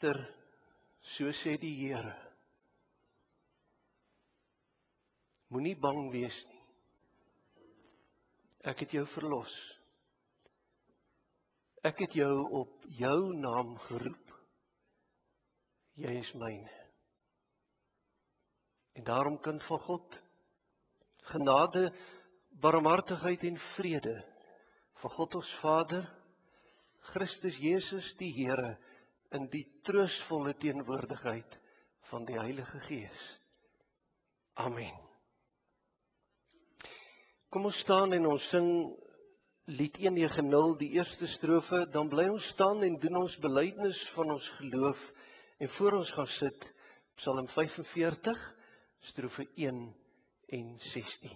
Luister, so sê die Here. Moenie bang wees nie. Ek het jou verlos. Ek het jou op jou naam geroep. Jy is myne. En daarom kind van God, genade, barmhartigheid en vrede van God ons Vader, Christus Jesus die Here, in die troostvolle teenwoordigheid van die Heilige Gees. Amen. Kom ons staan en ons sing lied 190, die eerste strofe, dan bly ons staan en doen ons belydenis van ons geloof, en voor ons gaan sit, Psalm 45, strofe 1 en 16.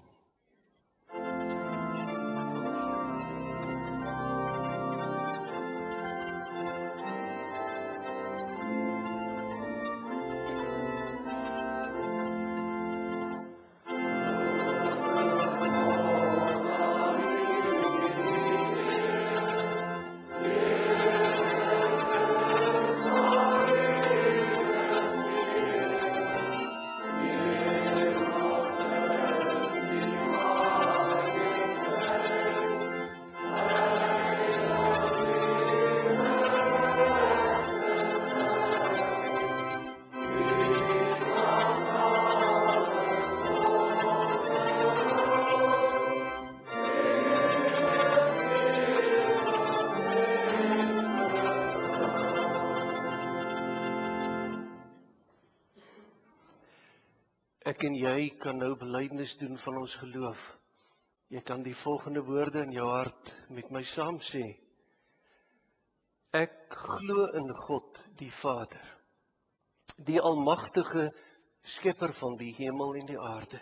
Ek en jy kan nou belydenis doen van ons geloof. Jy kan die volgende woorde in jou hart met my saam sê. Ek glo in God die Vader, die almagtige skepper van die hemel en die aarde.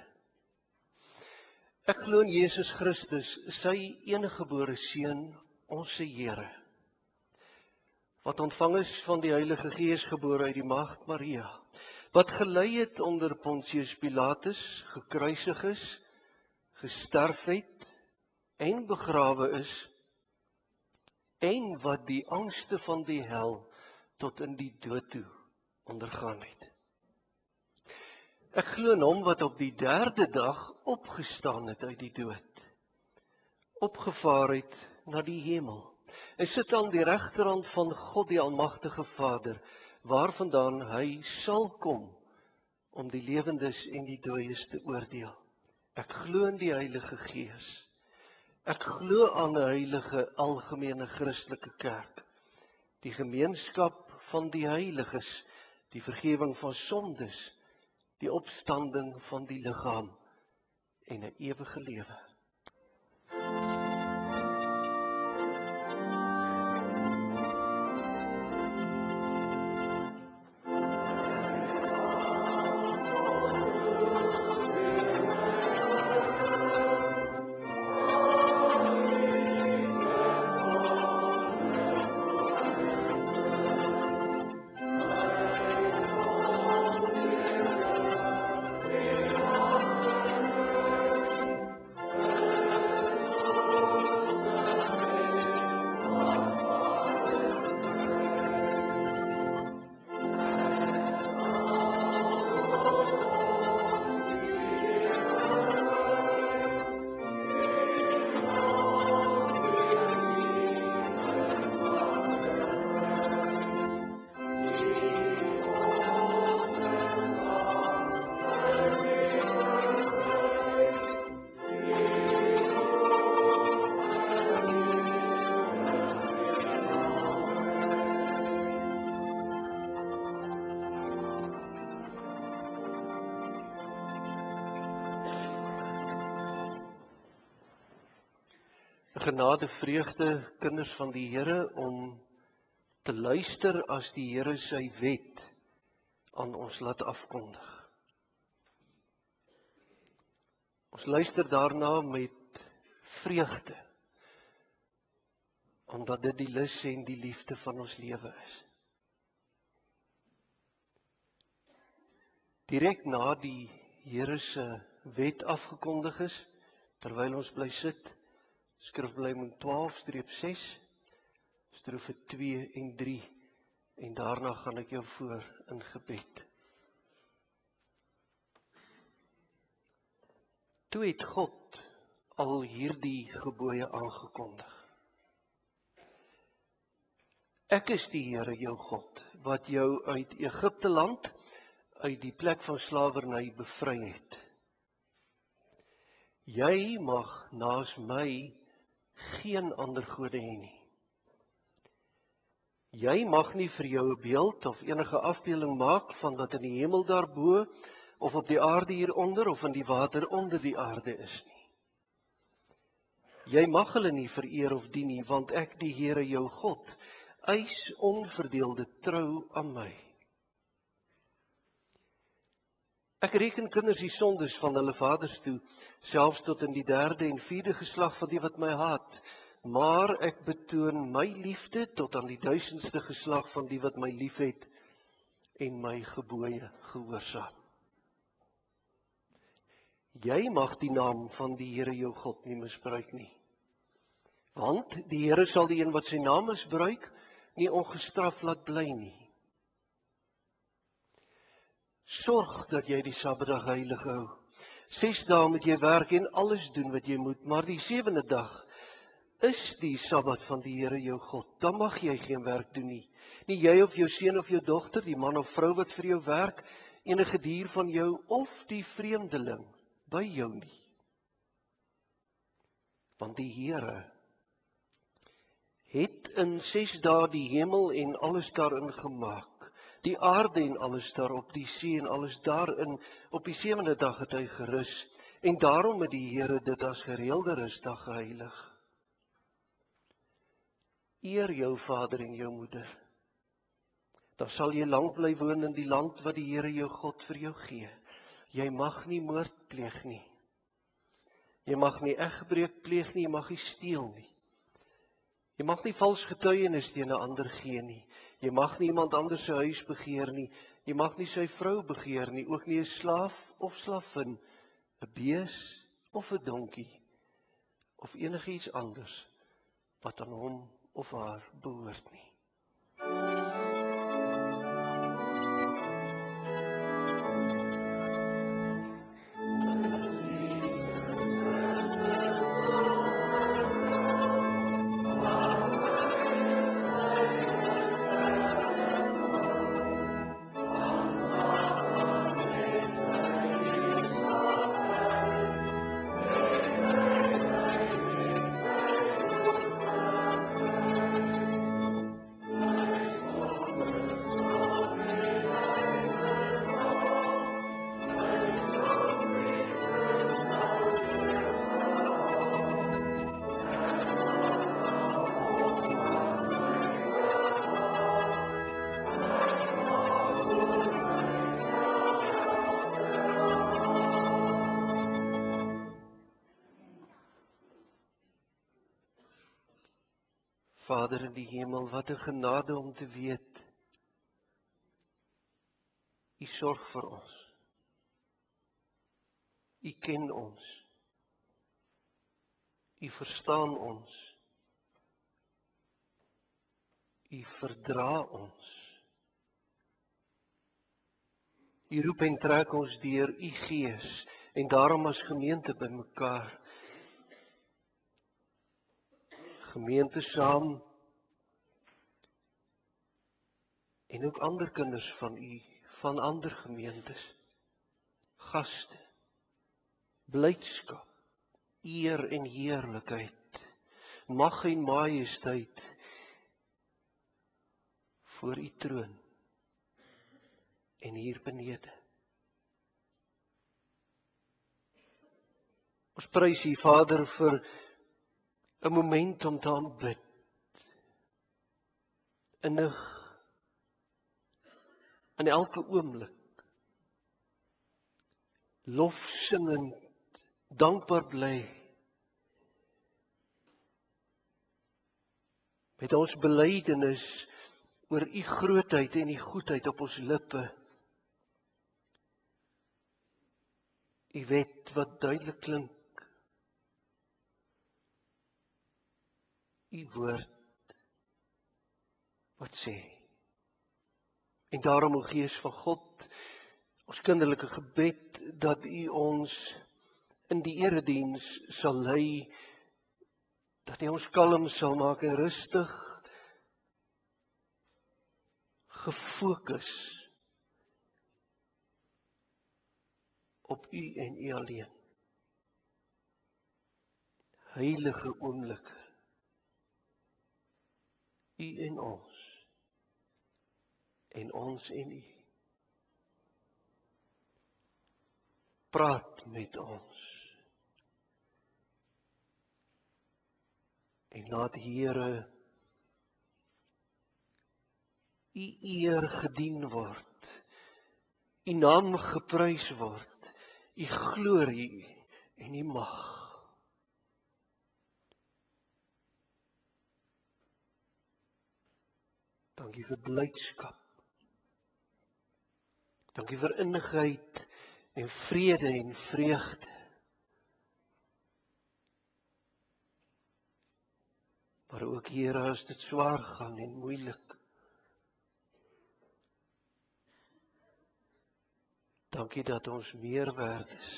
Ek glo in Jesus Christus, sy eniggebore Seun, ons Here, wat ontvang is van die Heilige Gees, gebore uit die maagd Maria, wat gelei het onder Pontius Pilatus, gekruisig is, gesterf het en begrawe is, en wat die angste van die hel tot in die dood toe ondergaan het. Ek glo in hom wat op die 3de dag opgestaan het uit die dood, opgevaar het na die hemel, en sit aan die regterhand van God die almagtige Vader, waarvandaan hy sal kom om die lewendes en die dooies te oordeel. Ek glo in die Heilige Gees. Ek glo aan 'n heilige algemene Christelike kerk, die gemeenskap van die heiliges, die vergifnis van sondes, die opstanding van die liggaam en 'n ewige lewe. 'n genade vreugde, kinders van die Here, om te luister as die Here sy wet aan ons laat afkondig. Ons luister daarna met vreugde, omdat dit die lus en die liefde van ons lewe is. Direk na die Here se wet afgekondig is, terwyl ons bly sit, Skrifblymoen 12-6, strofe 2 en 3, en daarna gaan ek jou voor in gebed. Toe het God al hierdie gebooie aangekondig. Ek is die Here jou God, wat jou uit Egipte land, uit die plek van slawerny bevry het. Jy mag naas my geen ander gode hê nie. Jy mag nie vir jou 'n beeld of enige afbeelding maak van wat in die hemel daarbo, of op die aarde hieronder, of in die water onder die aarde is nie. Jy mag hulle nie vereer of dien nie, want ek, die Here jou God, eis onverdeelde trou aan my. Ek reken kinders die sondes van hulle vaders toe, selfs tot in die 3de en 4de geslag van die wat my haat, maar ek betoon my liefde tot aan die 1000ste geslag van die wat my liefhet en my gebooie gehoorsaam. Jy mag die naam van die Here jou God nie misbruik nie, want die Here sal die een wat sy naam misbruik nie ongestraf laat bly nie. Sorg dat jy die Sabbatdag heilig hou. 6 dae moet jy werk en alles doen wat jy moet, maar die 7de dag is die Sabbat van die Here jou God. Dan mag jy geen werk doen nie. Nie jy of jou seun of jou dogter, die man of vrou wat vir jou werk, enige dier van jou of die vreemdeling by jou nie. Want die Here het in 6 dae die hemel en alles daarin gemaak, die aarde en alles daarop, die see en alles daarin. Op die 7de dag het hy gerus, en daarom het die Here dit as gereelde rusdag geheilig. Eer jou vader en jou moeder, dan sal jy lank bly woon in die land wat die Here jou God vir jou gee. Jy mag nie moord pleeg nie. Jy mag nie egbreek pleeg nie, jy mag nie steel nie. Jy mag nie vals getuienis teen 'n ander gee nie. Jy mag nie iemand anders se huis begeer nie. Jy mag nie sy vrou begeer nie, ook nie 'n slaaf of slavin, 'n bees of 'n donkie, of enigiets anders wat aan hom of haar behoort nie. Vader in die hemel, wat 'n genade om te weet, U sorg vir ons. U ken ons. U verstaan ons. U verdra ons. U roep en trek ons deur U Gees, en daarom as gemeente bymekaar. Gemeente saam, en ook ander kinders van U, van ander gemeentes, gaste, blydskap, eer en heerlikheid, mag en majesteit voor U troon en hier benede. Ons prys U, Vader, vir 'n moment om te aanbid, innig, in elke oomblik, lofsingend, dankbaar bly, met ons belydenis oor U grootheid en U goedheid op ons lippe. U wet wat duidelik klink, U woord wat sê, En daarom, o Gees van God, ons kinderlike gebed, dat U ons in die erediens sal lei, dat U ons kalm sal maak en rustig, gefokus op U en U alleen. Heilige oomblikke, U en ons en U. Praat met ons. En laat Here U eer gedien word. U naam geprys word. U glorie en U mag. Dankie vir blydskap. Dankie vir innigheid en vrede en vreugde. Maar ook Here, as dit swaar gaan en moeilik. Dankie dat ons meer werd is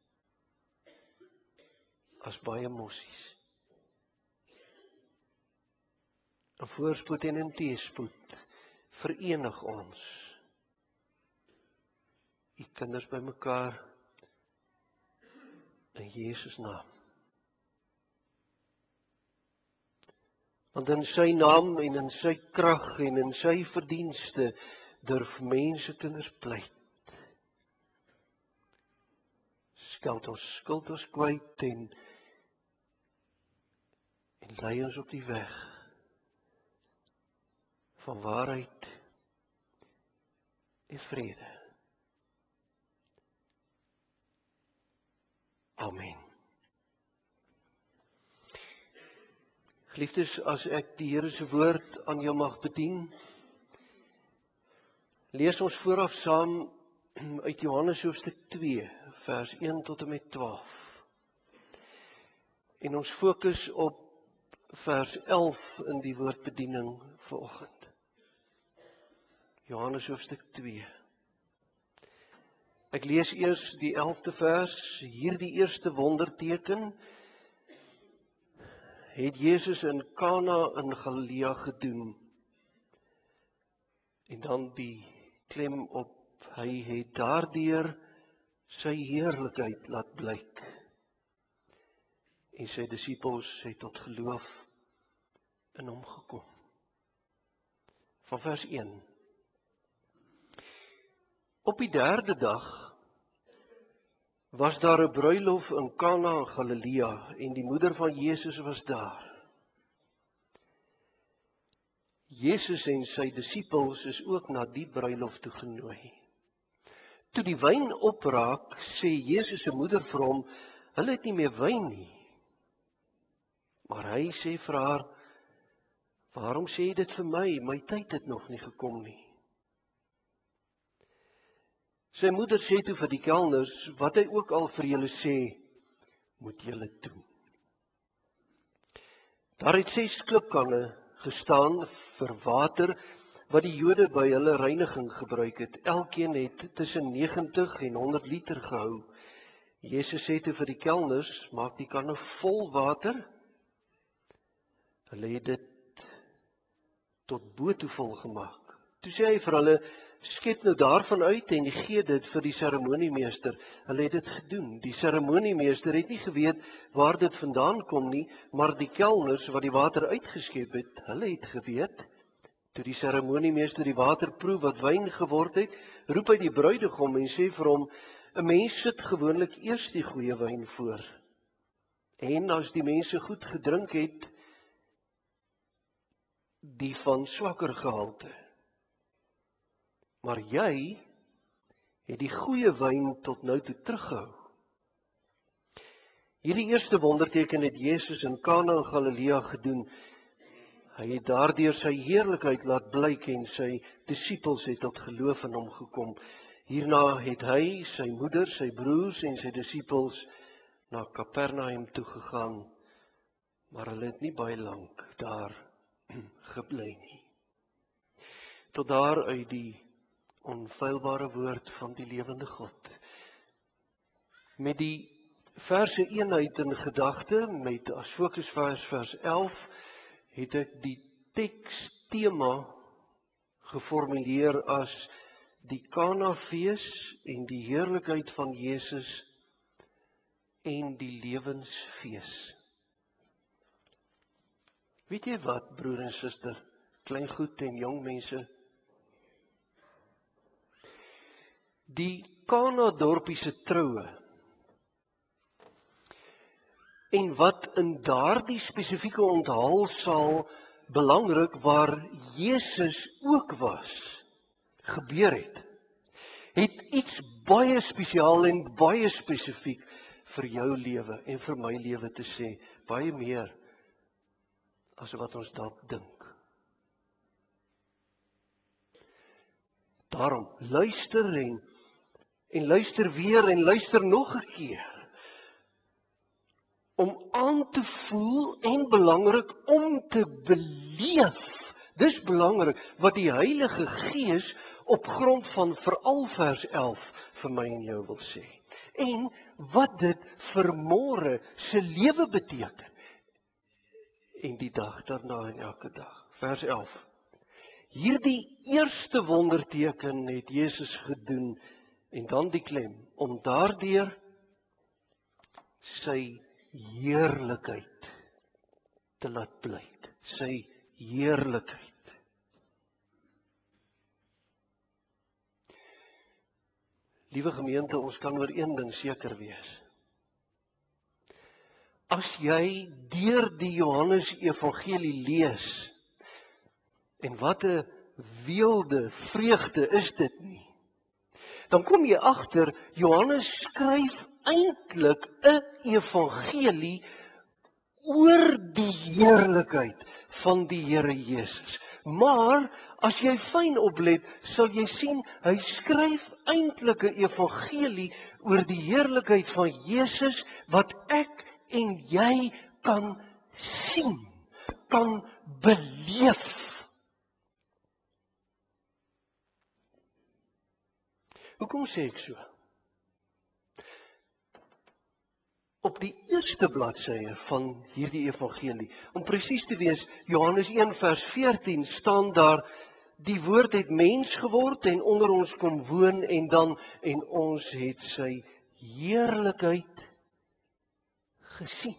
as baie emoties. In voorspoed en in teëspoed verenig ons. U kinders bymekaar in Jesus naam. Want in sy naam en in sy krag en in sy verdienste durf mense kinders pleit. Skeld ons skuld ons kwyt en lei ons op die weg van waarheid en vrede. Amen. Geliefdes, as ek die Here se woord aan jou mag bedien, lees ons vooraf saam uit Johannes hoofstuk 2, vers 1 tot en met 12. En ons fokus op vers 11 in die woordbediening vanoggend. Johannes hoofstuk 2. Ek lees eers die 11de vers, hierdie eerste wonderteken het Jesus in Kana in Galilea gedoen. En dan die klem op, hy het daardeur sy heerlikheid laat blyk. En sy disippels het tot geloof in hom gekom. Van vers 1. Op die 3de dag was daar 'n bruilof in Kana in Galilea en die moeder van Jesus was daar. Jesus en sy disippels is ook na die bruilof toe genooi. Toe die wyn opraak, sê Jesus se moeder vir hom, hulle het nie meer wyn nie. Maar hy sê vir haar, waarom sê jy dit vir my? My tyd het nog nie gekom nie. Sy moeder sê toe vir die kelners, wat hy ook al vir julle sê, moet julle doen. Daar het 6 klipkanne gestaan vir water, wat die Jode by hulle reiniging gebruik het. Elkeen het tussen 90 en 100 liter gehou. Jesus sê toe vir die kelners, maak die kanne vol water. Hulle het dit tot bo toe vol gemaak. Toe sê hy vir hulle, skep nou daarvan uit en gee dit vir die seremoniemeester. Hulle het dit gedoen. Die seremoniemeester het nie geweet waar dit vandaan kom nie, maar die kelners wat die water uitgeskep het, hulle het geweet. Toe die seremoniemeester die water proe wat wyn geword het, roep hy die bruidegom en sê vir hom, 'n mens sit gewoonlik eers die goeie wyn voor. En as die mense goed gedrink het, die van swakker gehalte. Maar jy het die goeie wyn tot nou toe teruggehou. Hierdie eerste wonderteken het Jesus in Kana in Galilea gedoen. Hy het daardeur sy heerlikheid laat blyk en sy disippels het tot geloof in hom gekom. Hierna het hy, sy moeder, sy broers en sy disippels na Kapernaum toe gegaan, maar hulle het nie baie lank daar gebly nie. Tot daar uit die onfeilbare woord van die lewende God. Met die verse eenheid in gedagte, met as fokusvers vers 11, het ek die tekstema geformuleer as die Kana-fees en die heerlikheid van Jesus en die lewensfees. Weet jy wat, broer en suster, klein goed en jong mense? Die Kana-dorpie se troue en wat in daardie spesifieke onthaalsaal belangrik waar Jesus ook was, gebeur het iets baie spesiaal en baie spesifiek vir jou lewe en vir my lewe te sê, baie meer as wat ons dalk dink. Daarom, luister en luister weer en luister nog 'n keer, om aan te voel en belangrik om te beleef. Dis belangrik wat die Heilige Gees op grond van veral vers 11 vir my en jou wil sê. En wat dit vir môre se lewe beteken. En die dag daarna en elke dag. Vers 11. Hierdie eerste wonderteken het Jesus gedoen en dan die klem om daardeur sy heerlikheid te laat blyk. Sy heerlikheid. Liewe gemeente, ons kan oor een ding seker wees. As jy deur die Johannes Evangelie lees, en wat 'n weelde vreugde is dit nie, dan kom jy agter, Johannes skryf eintlik 'n evangelie oor die heerlikheid van die Here Jesus. Maar as jy fyn oplet, sal jy sien hy skryf eintlik 'n evangelie oor die heerlikheid van Jesus wat ek en jy kan sien, kan beleef. Hoekom sê ek so? Op die eerste bladsye van hierdie evangelie, om presies te wees, Johannes 1 vers 14, staan daar, die woord het mens geword en onder ons kom woon en ons het sy heerlikheid gesien.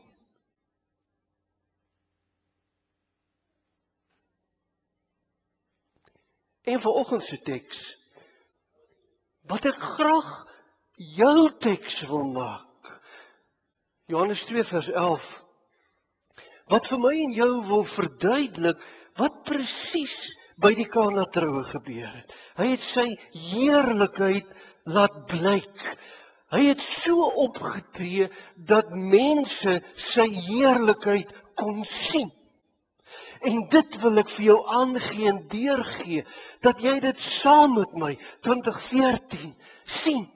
En vanoggend se teks, wat ek graag jou teks wil maak, Johannes 2 vers 11, wat vir my en jou wil verduidelik, wat presies by die Kana-troue gebeur het. Hy het sy heerlikheid laat blyk. Hy het so opgetree, dat mense sy heerlikheid kon sien. En dit wil ek vir jou aangee en deurgee, dat jy dit saam met my, 2014, sien.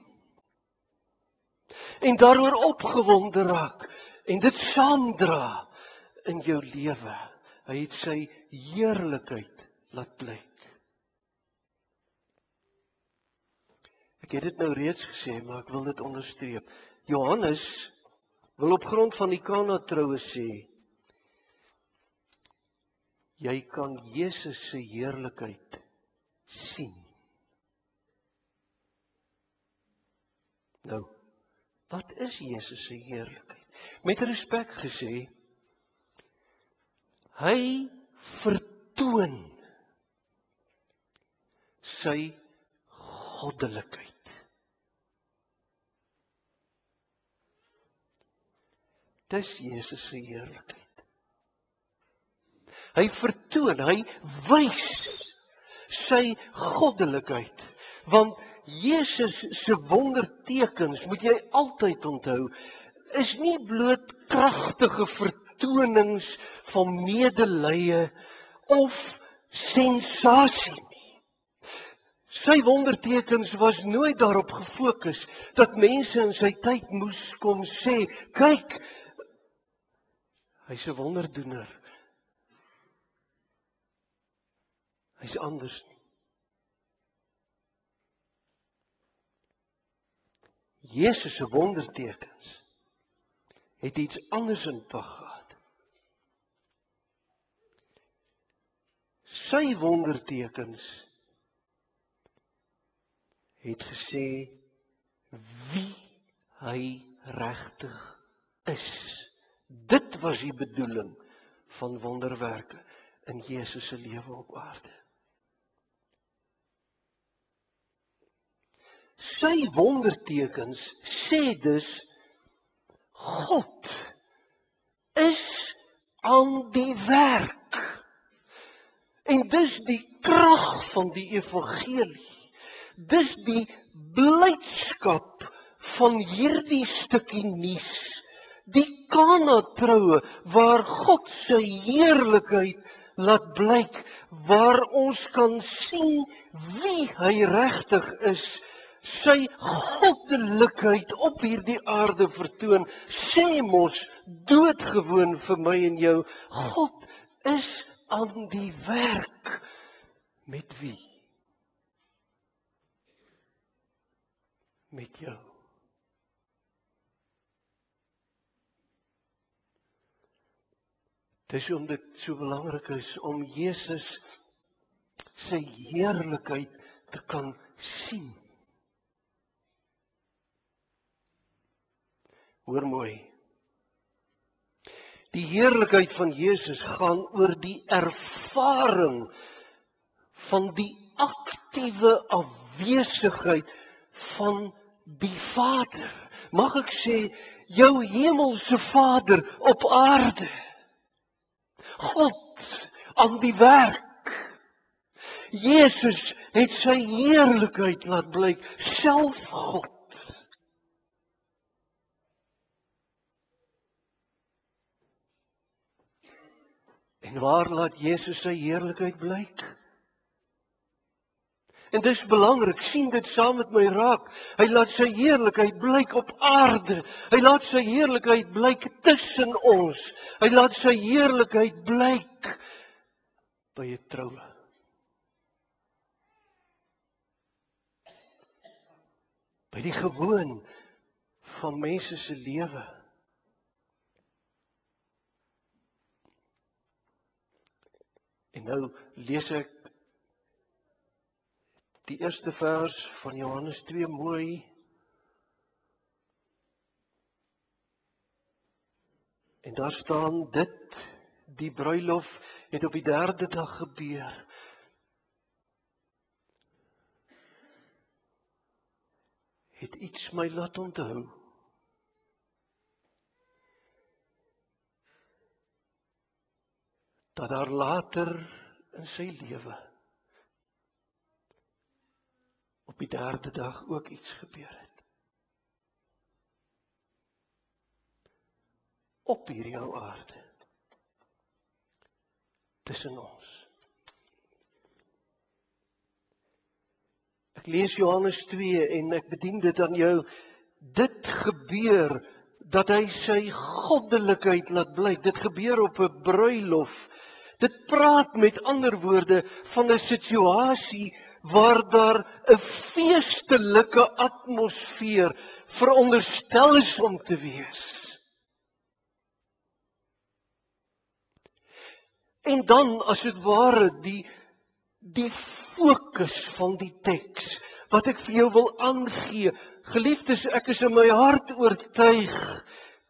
En daaroor opgewonde raak, en dit saamdra in jou lewe. Hy het sy heerlikheid laat blyk. Ek het dit nou reeds gesê, maar ek wil dit onderstreep. Johannes wil op grond van die Kana-troue sê, jy kan Jesus se heerlikheid sien. Nou, wat is Jesus se heerlikheid? Met respek gesê, hy vertoon sy goddelikheid. Dis Jesus se heerlikheid. Hy vertoon, hy wys sy goddelikheid. Want Jesus se wondertekens, moet jy altyd onthou, is nie bloot kragtige vertonings van medelee of sensasie nie. Sy wondertekens was nooit daarop gefokus dat mense in sy tyd moes kom sê, kyk, hy's 'n wonderdoener. Hy's anders nie. Jesus se wondertekens het iets anders in pag gehad. Sy wondertekens het gesê wie hy regtig is. Dit was die bedoeling van wonderwerke in Jesus se lewe op aarde. Sy wondertekens sê dus God is aan die werk. En dis die krag van die evangelie. Dis die blydskap van hierdie stukkie nuus. Die Kana troue waar God sy heerlikheid laat blyk, waar ons kan sien wie hy regtig is, sy goddelikheid op hierdie aarde vertoon, sê mos doodgewoon vir my en jou, God is aan die werk. Met wie? Met jou. Dis hoekom dit so belangrik is om Jesus sy heerlikheid te kan sien. Hoor mooi. Die heerlikheid van Jesus gaan oor die ervaring van die aktiewe afwesigheid van die Vader. Mag ek sê, jou hemelse Vader op aarde. God aan die werk. Jesus het sy heerlikheid laat blyk, self God. En waar laat Jesus sy heerlikheid blyk? En dis belangrik, sien dit saam met my raak. Hy laat sy heerlikheid blyk op aarde. Hy laat sy heerlikheid blyk tussen ons. Hy laat sy heerlikheid blyk by 'n troue. By die gewoon van mense se lewe. En nou lees ek die eerste vers van Johannes 2 mooi. En daar staan dit, die bruilof het op die 3de dag gebeur. Het iets my laat onthou. Dat daar later in sy lewe op die 3de dag ook iets gebeur het. Op hierdie ou aarde. Tussen ons. Ek lees Johannes 2 en ek bedien dit aan jou. Dit gebeur dat hy sy goddelikheid laat blyk. Dit gebeur op 'n bruilof. Dit praat met ander woorde van 'n situasie waar daar 'n feestelike atmosfeer veronderstel is om te wees. En dan as dit ware die fokus van die teks wat ek vir jou wil aangee. Geliefdes, ek is in my hart oortuig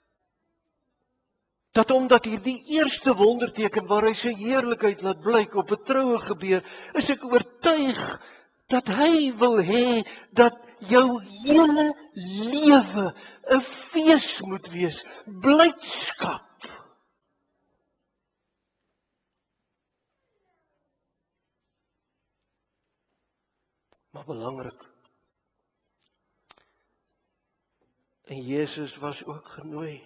dat omdat hierdie eerste wonderteken waar hy sy heerlikheid laat blyk op 'n troue gebeur, is ek oortuig dat hy wil hê dat jou hele lewe 'n fees moet wees, blydskap. Maar belangrik. En Jesus was ook genooi.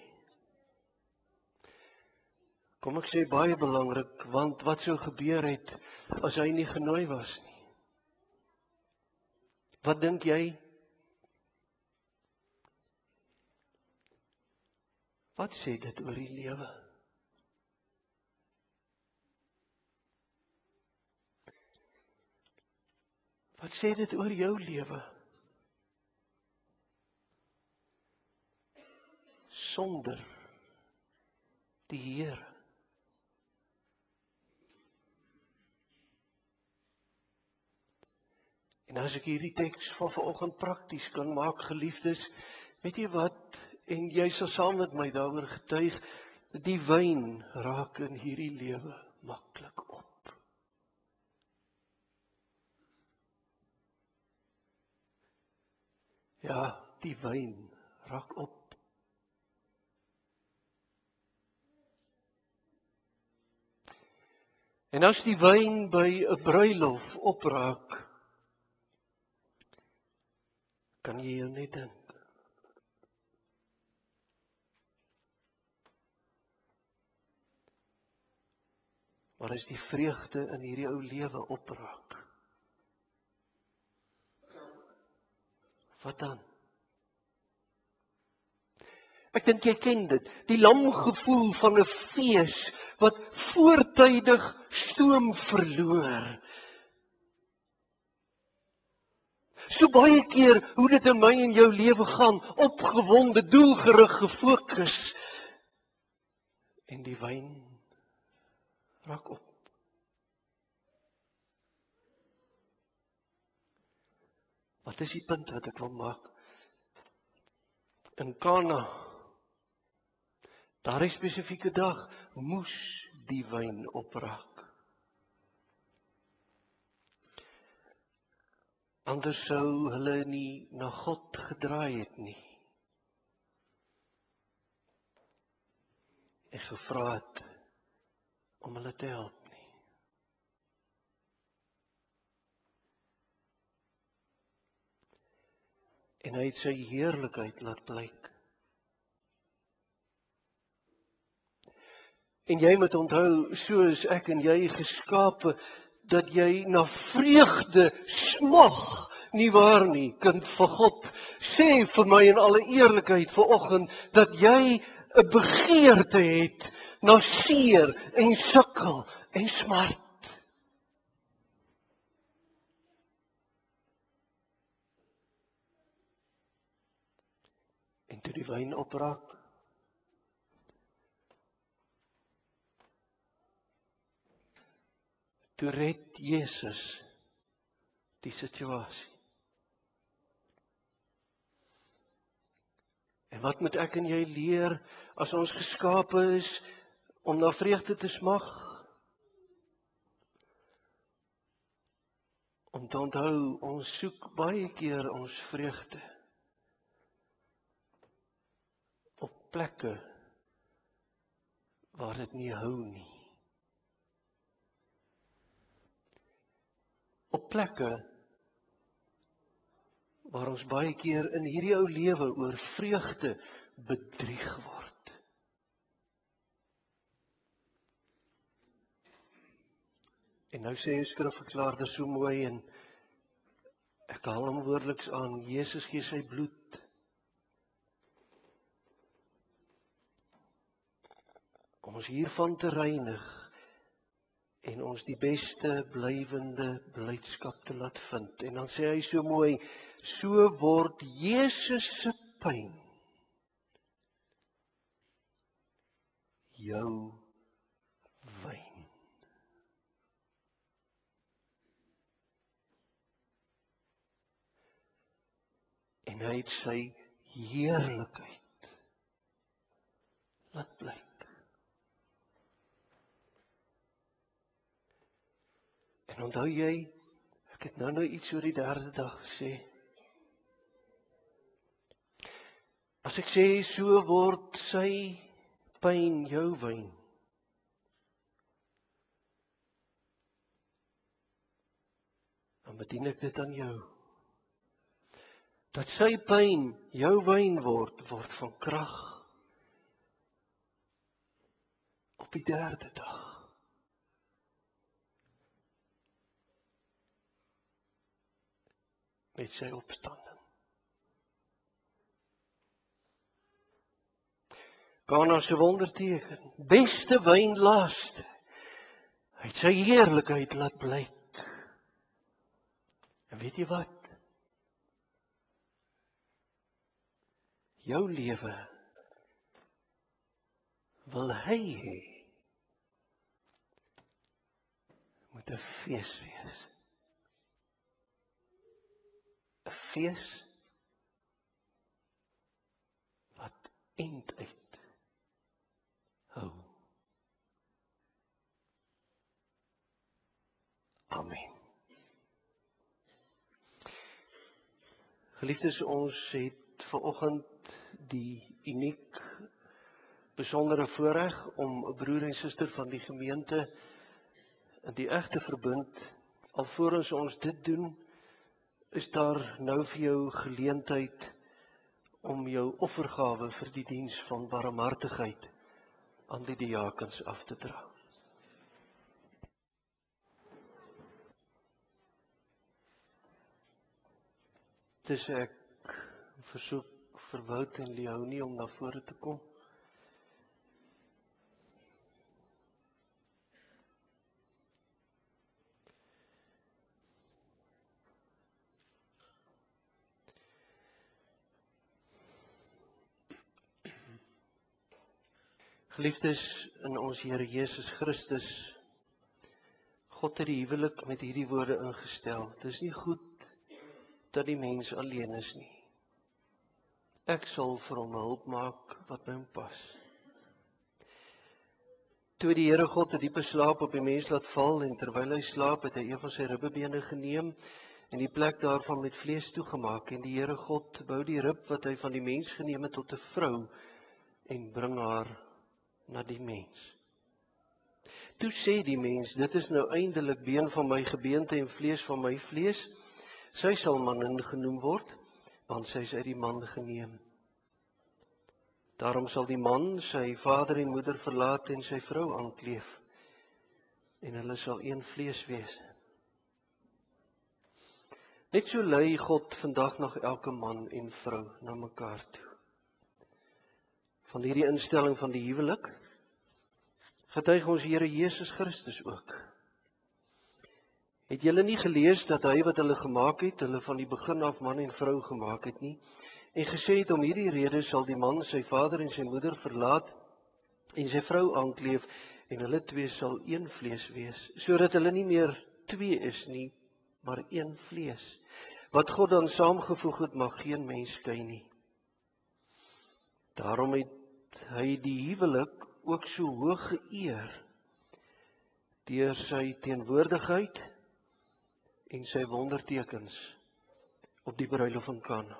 Kom ek sê baie belangrik, want wat sou gebeur het as hy nie genooi was nie? Wat dink jy? Wat sê dit oor die lewe? Wat sê dit oor jou lewe? sonder die Here. En as ek hierdie teks van vanoggend prakties kan maak, geliefdes, weet jy wat, en jy sal saam met my daaroor getuig, die wyn raak in hierdie lewe maklik op. Ja, die wyn raak op. En as die wyn by 'n bruilof opraak, kan jy jou net dink. Maar as die vreugde in hierdie ou lewe opraak, wat dan? Ek dink jy ken dit, die lam gevoel van 'n fees wat voortydig stoom verloor. So baie keer hoe dit in my en jou lewe gaan, opgewonde, doelgerig, gefokus, en die wyn raak op. Wat is die punt wat ek wil maak? In Kana, daardie spesifieke dag, moes die wyn opraak. Anders sou hulle nie na God gedraai het nie. En gevra het om hulle te help nie. En hy het sy heerlikheid laat blyk. En jy moet onthou, soos ek en jy geskape, dat jy na vreugde smag, nie waar nie, kind van God. Sê vir my in alle eerlikheid vanoggend, dat jy 'n begeerte het na seer en sukkel en smart. En toe die wyn opraak, toe red Jesus die situasie. En wat moet ek en jy leer as ons geskape is om na vreugde te smag? Om te onthou, ons soek baie keer ons vreugde op plekke waar dit nie hou nie. Op plekke waar ons baie keer in hierdie ou lewe oor vreugde bedrieg word. En nou sê 'n skrifverklaarder so mooi, en ek haal hom woordeliks aan, Jesus gee sy bloed om ons hiervan te reinig en ons die beste blywende blydskap te laat vind. En dan sê hy so mooi, so word Jesus se pyn jou wyn. En hy het sy heerlikheid laat blyk. En onthou jy, ek het nou iets oor die derde dag gesê. As ek sê, so word sy pyn jou wyn, dan bedien ek dit aan jou. Dat sy pyn jou wyn word van krag op die derde dag. Met sy opstanding. Kana se wonderteken, beste wyn laaste. Hy het sy heerlikheid laat blyk. En weet jy wat? Jou lewe wil hy hê, moet 'n fees wees. 'n Fees wat eind uit hou. Amen. Geliefdes, ons het vanoggend die uniek, besondere voorreg om 'n broer en suster van die gemeente in die egte verbind. Alvorens ons dit doen, is daar nou vir jou geleentheid om jou offergawe vir die diens van barmhartigheid aan die diakens af te dra. Dus ek versoek vir Wout en Leonie om na vore te kom. Geliefdes in ons Here Jesus Christus, God het die huwelik met hierdie woorde ingestel. Het is nie goed dat die mens alleen is nie. Ek sal vir hom hulp maak wat by hom pas. Toe die Here God 'n diepe slaap op die mens laat val en terwyl hy slaap, het hy een van sy ribbebene geneem en die plek daarvan met vlees toegemaak. En die Here God bou die rib wat hy van die mens geneem het tot 'n vrou en bring haar na die mens. Toe sê die mens, dit is nou eindelik been van my gebeente en vlees van my vlees. Sy sal manin genoem word, want sy is uit die man geneem. Daarom sal die man sy vader en moeder verlaat en sy vrou aankleef, en hulle sal een vlees wees. Net so lei God vandag nog elke man en vrou na mekaar toe. Van hierdie instelling van die huwelik getuig ons Here Jesus Christus ook. Het julle nie gelees dat hy wat hulle gemaak het, hulle van die begin af man en vrou gemaak het nie, en gesê het om hierdie rede sal die man sy vader en sy moeder verlaat en sy vrou aankleef en hulle twee sal een vlees wees, sodat hulle nie meer twee is nie, maar een vlees. Wat God dan saamgevoeg het, mag geen mens skei nie. Daarom het hy die huwelik ook so hoog geëer deur sy teenwoordigheid en sy wondertekens op die bruilof van Kana.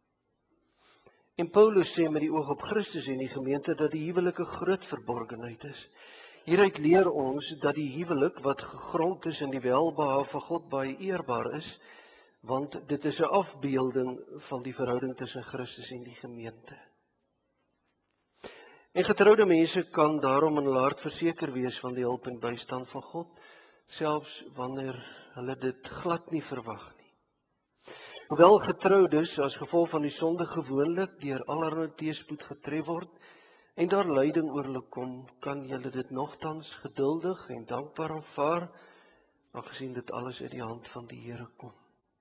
En Paulus sê met die oog op Christus en die gemeente dat die huwelik 'n groot verborgenheid is. Hieruit leer ons dat die huwelik wat gegrond is in die welbehae van God baie eerbaar is, want dit is 'n afbeelding van die verhouding tussen Christus en die gemeente. En getroude mense kan daarom in hul hart verseker wees van die hulp en bystand van God, selfs wanneer hulle dit glad nie verwag nie. Hoewel getroudes as gevolg van die sonde gewoonlik deur allerlei teëspoed getref word en daar lyding oor hulle kom, kan julle dit nogtans geduldig en dankbaar aanvaar, aangesien dit alles uit die hand van die Here kom.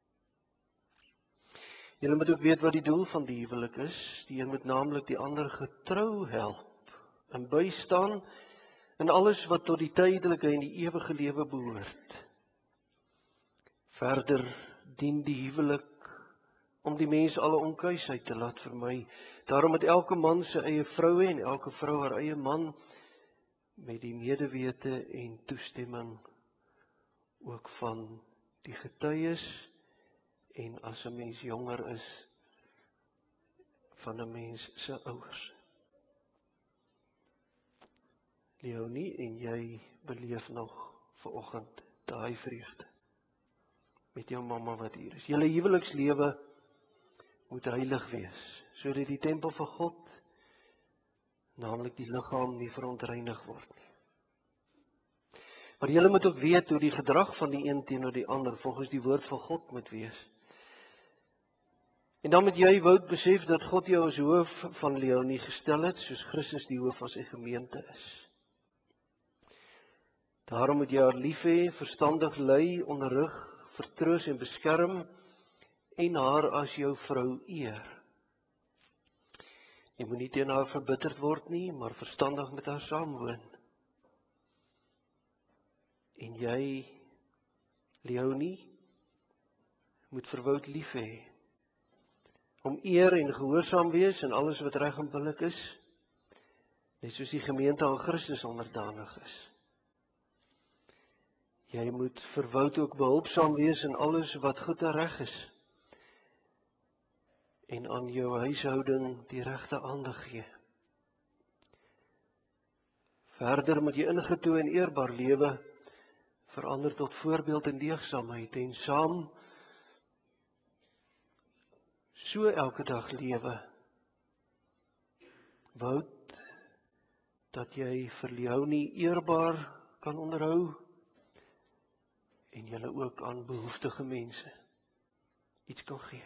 Julle moet ook weet wat die doel van die huwelik is. Die een moet naamlik die ander getrou help en bystaan in alles wat tot die tydelike en die ewige lewe behoort. Verder dien die huwelik om die mens alle onkuisheid te laat vermy. Daarom moet elke man sy eie vrou hê en elke vrou haar eie man, met die medewete en toestemming ook van die getuies en as 'n mens jonger is, van 'n mens se ouers. Leonie, en jy beleef nog vanoggend daai vreugde met jou mamma wat hier is. Julle huwelikslewe moet heilig wees, sodat die tempel van God, naamlik die liggaam, nie verontreinig word nie. Maar julle moet ook weet hoe die gedrag van die een teenoor die ander volgens die woord van God moet wees. En dan moet jy Wout besef dat God jou as hoof van Leonie gestel het, soos Christus die hoof van sy gemeente is. Daarom moet jy haar lief hê, verstandig lei, onderrig, vertroos en beskerm en haar as jou vrou eer. Jy moet nie teen haar verbitterd word nie, maar verstandig met haar saamwoon. En jy, Leonie, moet vir Wout lief hê. Om eer en gehoorsaam wees in alles wat reg en billik is, net soos die gemeente aan Christus onderdanig is. Jy moet vir Wout ook behulpsaam wees in alles wat goed en reg is. En aan jou huishouding die regte aandag gee. Verder moet jy ingetoe en eerbaar lewe, verander tot voorbeeld en deugdsaamheid en saam so elke dag lewe. Wout, dat jy vir Leonie eerbaar kan onderhou en julle ook aan behoeftige mense iets kan gee.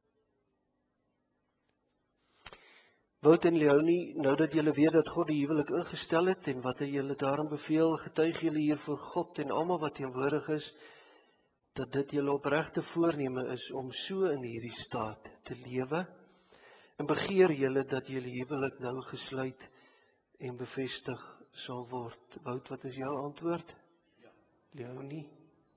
Wout en Leonie, nou dat julle weet dat God die huwelik ingestel het en wat hy julle daarin beveel, getuig julle hier voor God en almal wat teenwoordig is, dat dit julle opregte voorneme is om so in hierdie staat te lewe, en begeer julle dat julle huwelik nou gesluit en bevestig sal word. Wout, wat is jou antwoord? Leonie?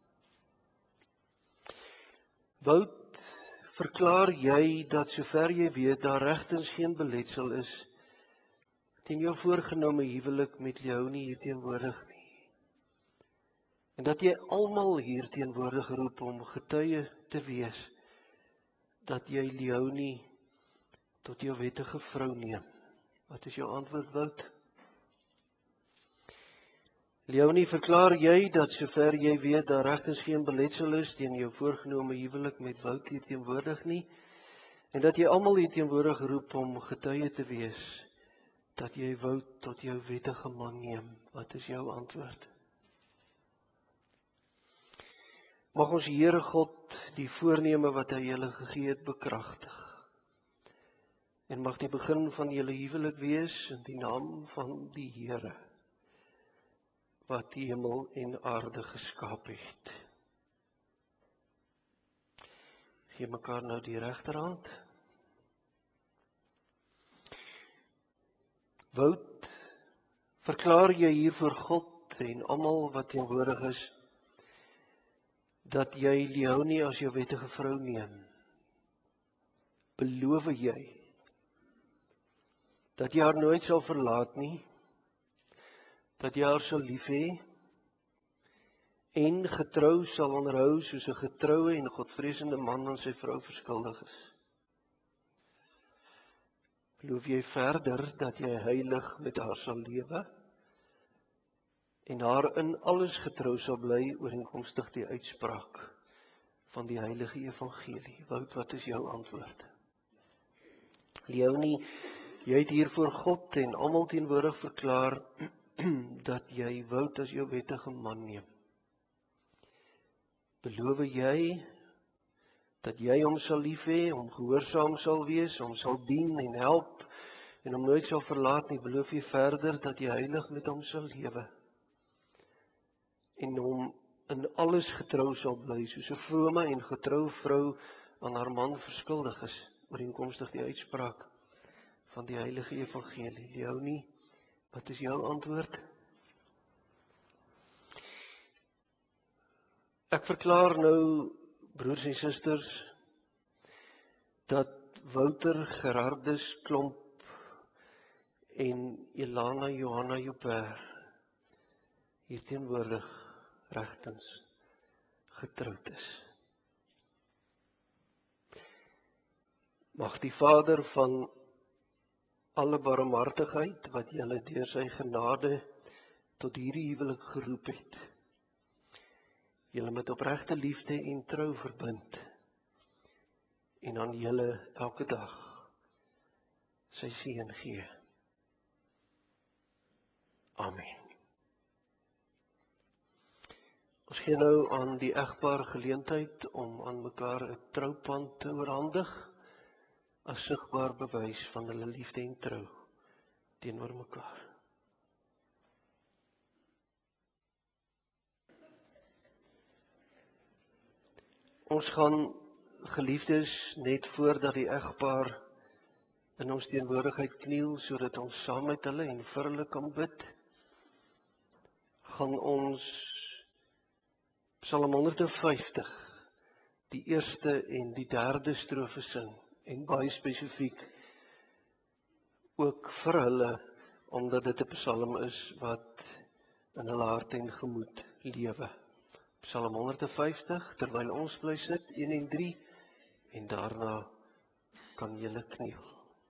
Wout, verklaar jy dat sover jy weet daar regtens geen beletsel is teen jou voorgenome huwelik met Leonie hier teenwoordig nie. En dat jy almal hier teenwoordig roep om getuie te wees dat jy Leonie tot jou wettige vrou neem. Wat is jou antwoord, Wout? Leonie, verklaar jy dat sover jy weet daar regtens geen beletsel is teen jou voorgenome huwelik met Wout hier teenwoordig nie, en dat jy almal hier teenwoordig roep om getuie te wees dat jy Wout tot jou wettige man neem? Wat is jou antwoord? Mag ons Here God die voorneme wat hy julle gegee het bekragtig. En mag die begin van julle huwelik wees in die naam van die Here wat die hemel en aarde geskaap het. Gee mekaar nou die regterhand. Wout, verklaar jy hier voor God en almal wat teenwoordig is, dat jy Leonie as jou wettige vrou neem? Beloof jy dat jy haar nooit sal verlaat nie, dat jy haar sal lief hê en getrou sal onderhou soos 'n getroue en godvreesende man aan sy vrou verskuldig is? Beloof jy verder dat jy heilig met haar sal lewe en haar in alles getrou sal bly ooreenkomstig die uitspraak van die heilige evangelie? Wout, wat is jou antwoord? Leonie, jy het hier voor God en almal teenwoordig verklaar dat jy Wout as jou wettige man neem. Beloof jy dat jy hom sal lief hê, hom gehoorsaam sal wees, hom sal dien en help en hom nooit sal verlaat nie? Beloof jy verder dat jy heilig met hom sal lewe en hom in alles getrou sal bly, soos 'n vrome en getroue vrou aan haar man verskuldig is, ooreenkomstig die uitspraak van die heilige evangelie? Leonie, wat is jou antwoord? Ek verklaar nou, broers en susters, dat Wouter Gerardus Klomp en Elana Johanna Joubert hier teenwoordig regtens getroud is. Mag die Vader van alle barmhartigheid wat julle deur sy genade tot hierdie huwelik geroep het, julle met opregte liefde en trou verbind en aan julle elke dag sy seën gee. Amen. Ons gee nou aan die egpaar geleentheid om aan mekaar 'n troupand te oorhandig as sigbaar bewys van hulle liefde en trou teenoor mekaar. Ons gaan, geliefdes, net voordat die egpaar in ons teenwoordigheid kniel, sodat ons saam met hulle en vir hulle kan bid, gaan ons Psalm 150, die eerste en die derde strofe sing, en baie spesifiek ook vir hulle, omdat dit 'n psalm is wat in hulle hart en gemoed lewe. Psalm 150, terwyl ons bly sit, 1 en 3, en daarna kan julle kniel.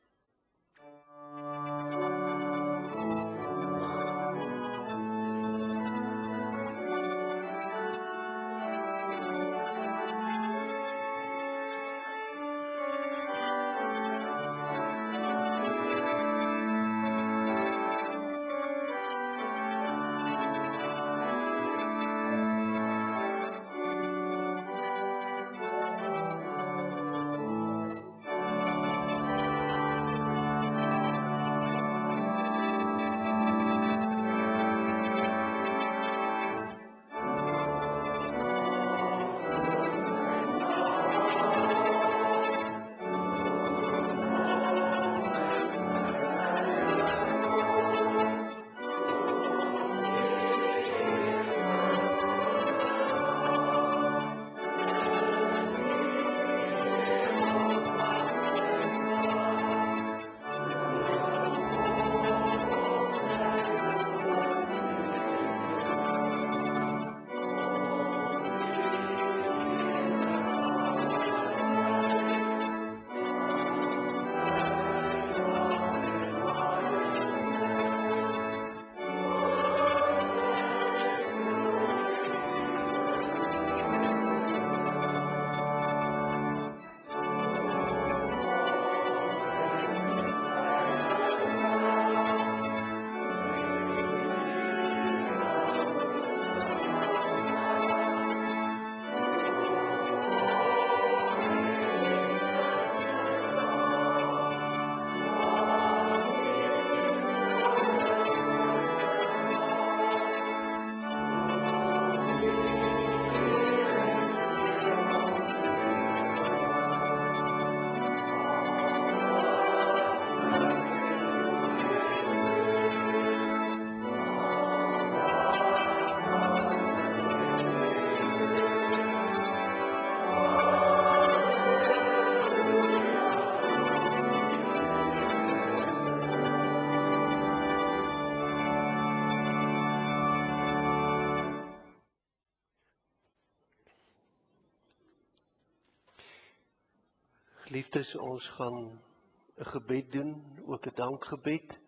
Geliefdes, ons gaan 'n gebed doen, ook 'n dankgebed,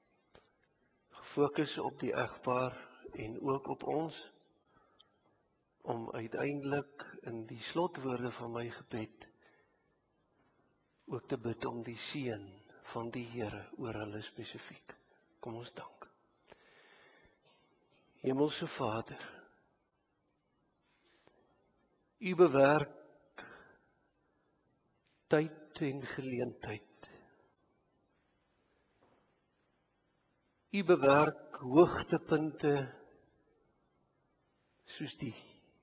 gefokus op die egpaar en ook op ons, om uiteindelik in die slotwoorde van my gebed ook te bid om die seën van die Here oor hulle spesifiek. Kom ons dank. Hemelse Vader, U bewerk tyd en geleentheid. U bewerk hoogtepunte soos die.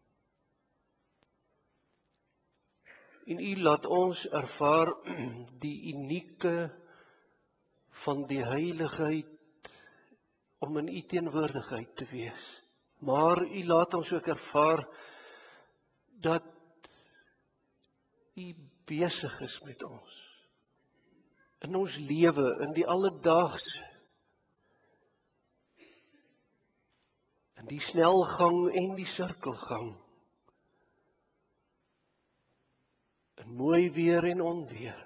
En U laat ons ervaar die unieke van die heiligheid om in U teenwoordigheid te wees. Maar U laat ons ook ervaar dat U besig is met ons. In ons lewe, in die alledaagse. In die snelgang en die sirkelgang. In mooi weer en onweer.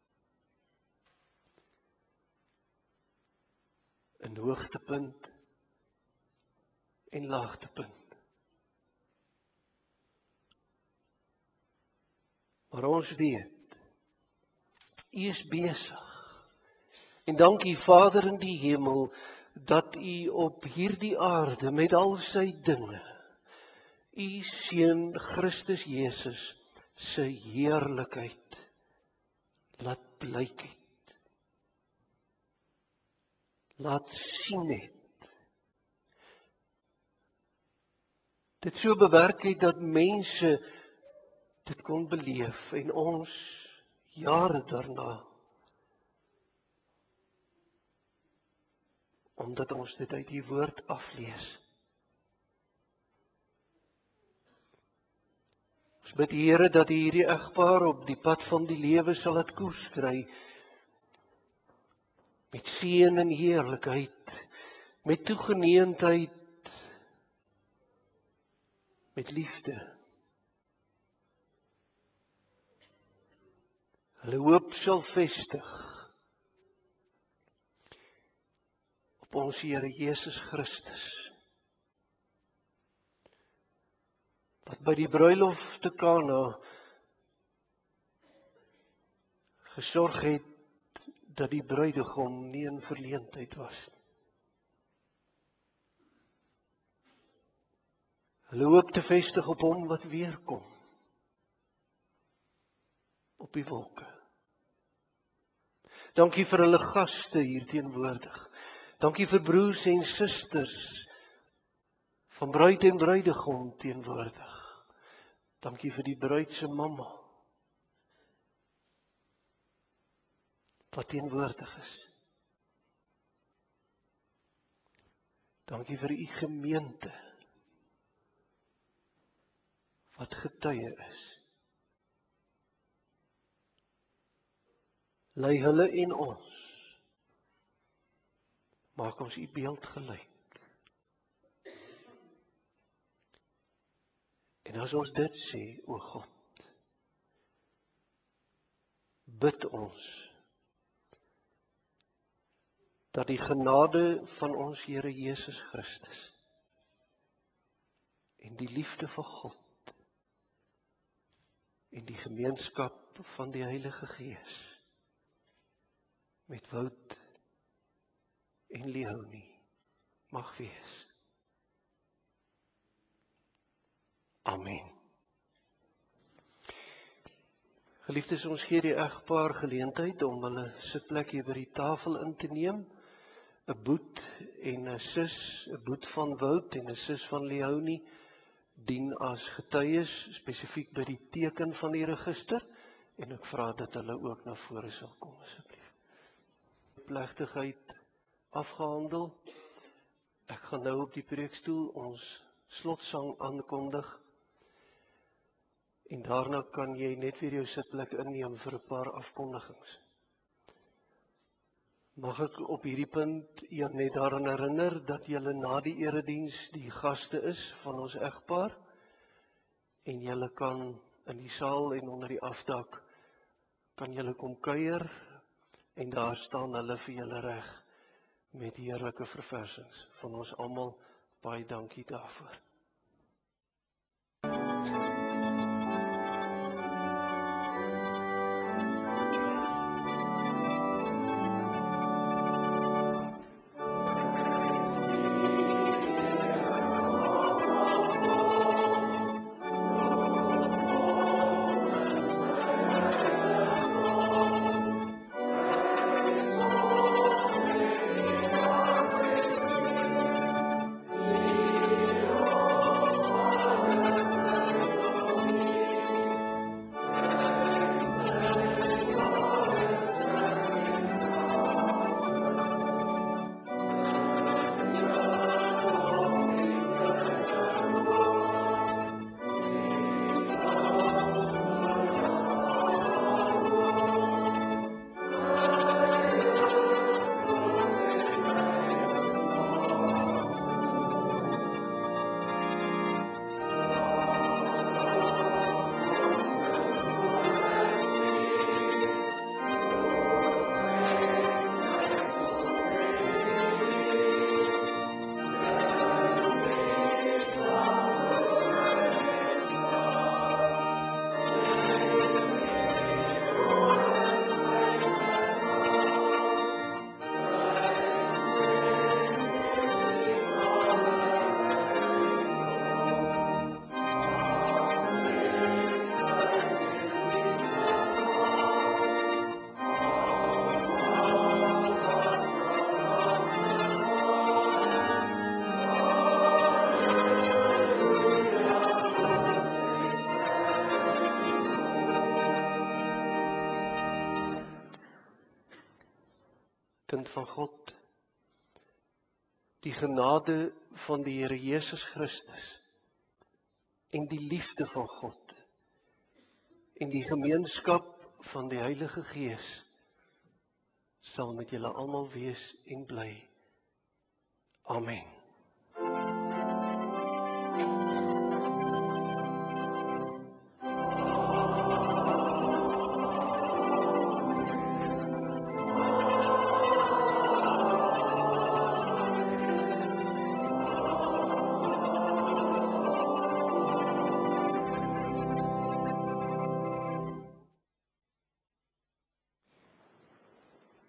In hoogtepunt en laagtepunt. Maar ons weet, U is besig. En dankie Vader in die hemel, dat U op hierdie aarde met al sy dinge, U Seun Christus Jesus se heerlikheid laat blyk het. Laat sien het. Dit so bewerk het dat mense dit kon beleef en ons jare daarna omdat ons dit uit die woord aflees. Ons bid Here dat hierdie egpaar op die pad van die lewe sal het koers kry, met seën en heerlikheid, met toegeneentheid, met liefde. Hulle hoop sal vestig op ons Here Jesus Christus, wat by die bruilof te Kana gesorg het dat die bruidegom nie in verleentheid was. Hulle hoop te vestig op hom wat weerkom, op die wolke. Dankie vir hulle gaste hier teenwoordig. Dankie vir broers en susters van bruid en bruidegom teenwoordig. Dankie vir die bruid se mamma wat teenwoordig is. Dankie vir u gemeente wat getuie is. Lei hulle en ons, maak ons u beeld gelyk. En as ons dit sê, o God, bid ons dat die genade van ons Here Jesus Christus en die liefde van God en die gemeenskap van die Heilige Gees met Wout en Leonie mag wees. Amen. Geliefdes, ons gee die egpaar geleentheid om hulle sitplek hier by die tafel in te neem. 'n Boet en 'n sus, 'n boet van Wout en 'n sus van Leonie dien as getuies spesifiek by die teken van die register en ek vra dat hulle ook na vore sal kom asseblief. Plegtigheid afgehandel. Ek gaan nou op die preekstoel ons slotsang aankondig en daarna kan jy net weer jou sitplek inneem vir 'n paar afkondigings. Mag ek op hierdie punt jou net daaraan herinner dat julle na die erediens die gaste is van ons egpaar en julle kan in die saal en onder die afdak kan julle kom kuier en daar staan hulle vir julle reg met heerlike verversings van ons almal. Baie dankie daarvoor. Kind van God, Die genade van die Here Jesus Christus en die liefde van God en die gemeenskap van die Heilige Gees sal met julle almal wees en bly. Amen.